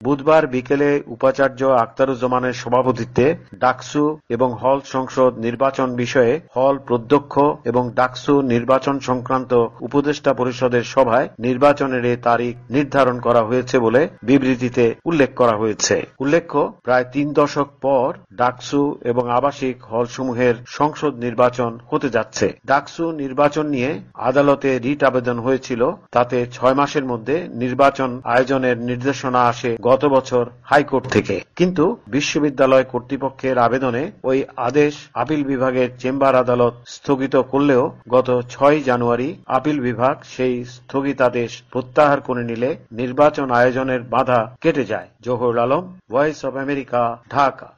বুধবার বিকেলে উপাচার্য আখতারুজ্জামানের সভাপতিত্বে ডাকসু এবং হল সংসদ নির্বাচন বিষয়ে হল প্রধ্যক্ষ এবং ডাকসু নির্বাচন সংক্রান্ত উপদেষ্টা পরিষদের সভায় নির্বাচনের এ তারিখ নির্ধারণ করা হয়েছে বলে বিবৃতিতে উল্লেখ করা হয়েছে। উল্লেখ্য, প্রায় 3 দশক পর ডাকসু এবং আবাসিক হলসমূহের সংসদ নির্বাচন হতে যাচ্ছে। ডাকসু নির্বাচন নিয়ে আদালতে রিট আবেদন হয়েছিল, তাতে 6 মাসের মধ্যে নির্বাচন আয়োজনের নির্দেশনা আসে গত বছর হাইকোর্ট থেকে। কিন্তু বিশ্ববিদ্যালয় কর্তৃপক্ষের আবেদনে ওই আদেশ আপিল বিভাগের চেম্বার আদালত স্থগিত করলেও গত 6 জানুয়ারি আপিল বিভাগ সেই স্থগিতাদেশ প্রত্যাহার করে নিলে নির্বাচন আয়োজনের বাধা কেটে যায়। Jahurul Alam, voice of America, Dhaka.